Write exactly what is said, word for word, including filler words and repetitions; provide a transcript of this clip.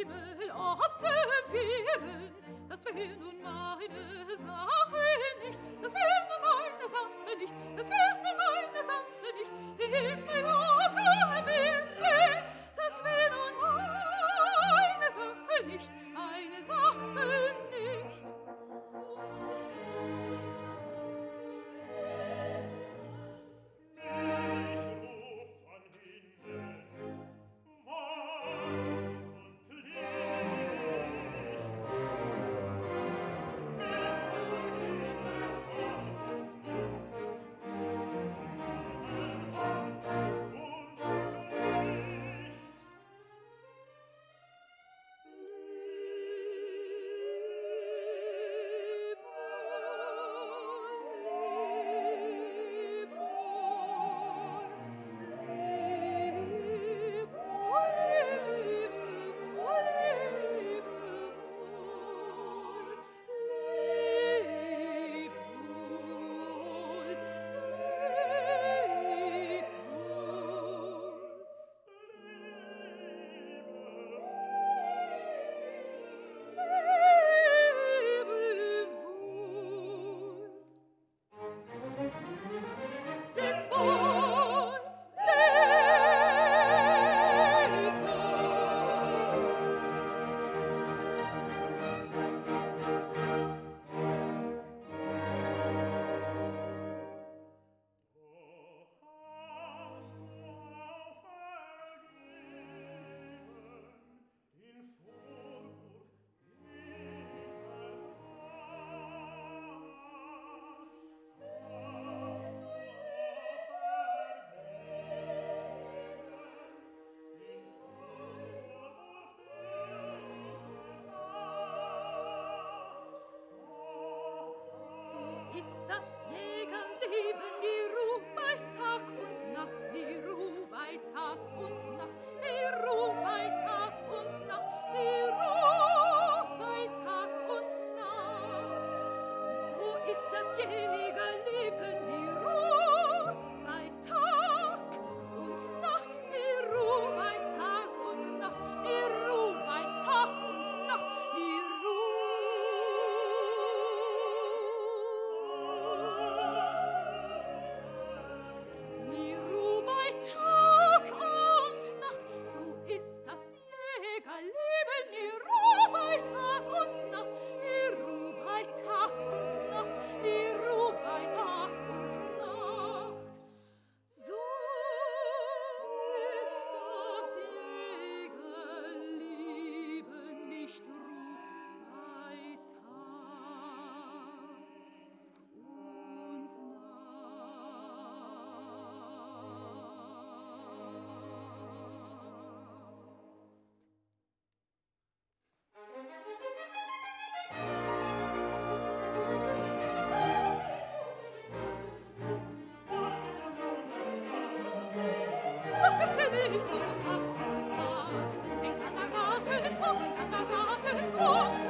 Himmel observieren. Das wäre nun meine Sache nicht, das wäre nun meine Sache nicht, das wäre nun meine Sache nicht. Den Himmel observieren, das wäre nun meine Sache nicht, meine Sache nicht. Ist das Jägerleben die Ruhe bei Tag und Nacht, die Ruhe bei Tag und Nacht, die Ruhe bei Tag und Nacht, die Ruhe bei Tag und Nacht. So ist das Jägerleben die Ruhe bei Tag und Nacht, die Ruhe bei Tag und Nacht, die Ruhe bei Tag und Nacht, die Ruhe. Leben die Ruhe bei Tag und Nacht, die Ruhe bei Tag und Nacht, die Ruhe bei Tag und Nacht. So ist das Jägerleben nicht Ruhe bei Tag und Nacht. Nicht, wo du fassen, fassen, denk an Agathe ins Wort, denk an Agathe ins Wort.